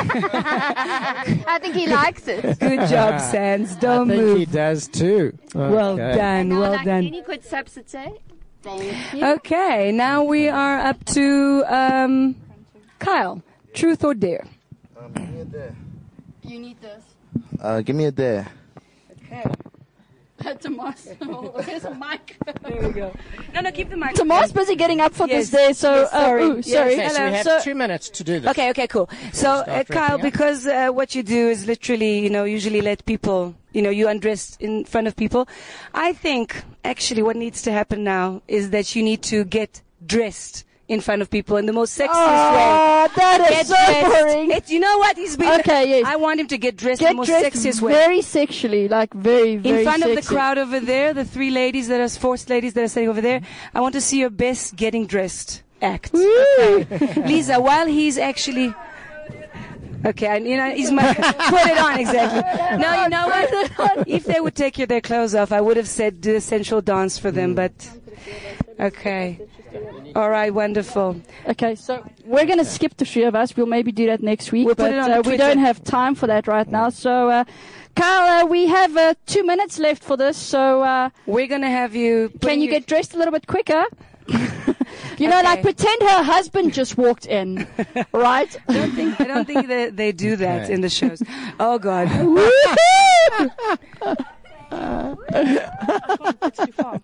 I think he likes it. Good job, Sands. Don't I think move. he does too. Well Okay. done, Now, well like done. any good substitute. Thank you. Okay, now we are up to um, Kyle. Truth or dare? Um, give me a dare. You need this. Uh, give me a dare. Okay. Tomas. Where's the mic? There we go. No, no, keep the mic. Tomas busy getting up for Yes, this day, so yes, sorry. uh, ooh, Yes, sorry. Okay, so Hello. we have So- two minutes to do this. Okay, okay, cool. So, uh, Start Kyle, wrapping up. because uh, what you do is literally, you know, usually let people, you know, you undress in front of people. I think, actually, what needs to happen now is that you need to get dressed in front of people in the most sexiest oh, way. That is get so dressed. boring. It, you know what? He's been. Okay, yes. I want him to get dressed get in the most dressed sexiest way. Very sexually, like very, very in front sexy. of the crowd over there, the three ladies that are four ladies that are sitting over there. I want to see your best getting dressed act. Okay. Lisa, while he's actually. Okay, I, you know, he's my, put it on, exactly. No, you know what? If they would take their clothes off, I would have said do a sensual dance for them, but, okay. All right, wonderful. Okay, so we're going to skip the three of us. We'll maybe do that next week, we'll but put it on uh, we don't have time for that right now. So, uh, Kyle, uh, we have uh, two minutes left for this, so... Uh, we're going to have you... Can you your... get dressed a little bit quicker? You know, okay. Like pretend her husband just walked in, right? I don't think, I don't think they, they do that okay. in the shows. Oh, God. uh, it's too far.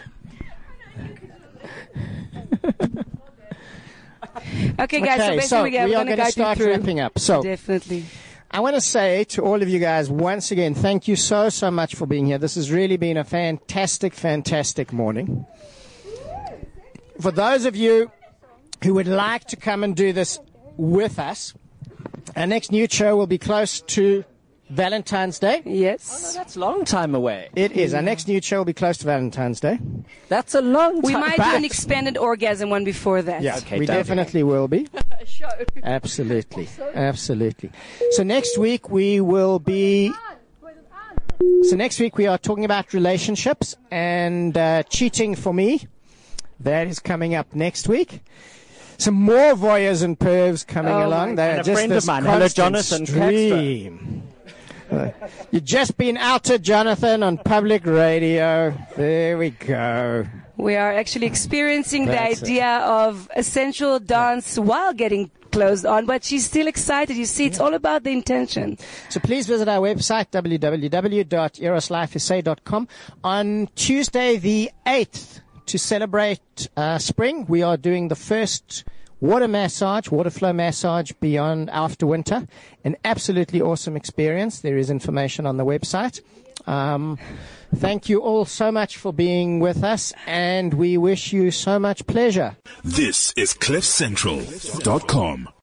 Okay, guys, okay, so basically so we, we are going to start through. wrapping up. So definitely. I want to say to all of you guys once again, thank you so, so much for being here. This has really been a fantastic, fantastic morning. For those of you who would like to come and do this with us, our next nude show will be close to Valentine's Day. Yes. Oh, no, that's a long time away. It is. Our next nude show will be close to Valentine's Day. That's a long time. We might do an expanded orgasm one before that. Yeah, okay, we definitely it. will be. Absolutely. Absolutely. So next week we will be... So next week we are talking about relationships and uh, cheating for me. That is coming up next week. Some more voyeurs and pervs coming oh along. They're and a just friend this of mine, hello, Jonathan stream. uh, You've just been outed, Jonathan, on public radio. There we go. We are actually experiencing That's the idea it. of a sensual dance yeah. while getting closed on, but she's still excited. You see, it's all about the intention. So please visit our website, w w w dot eros life s a dot com. On Tuesday the eighth, to celebrate uh, spring, we are doing the first water massage, water flow massage beyond after winter. An absolutely awesome experience. There is information on the website. Um, thank you all so much for being with us, and we wish you so much pleasure. This is cliff central dot com.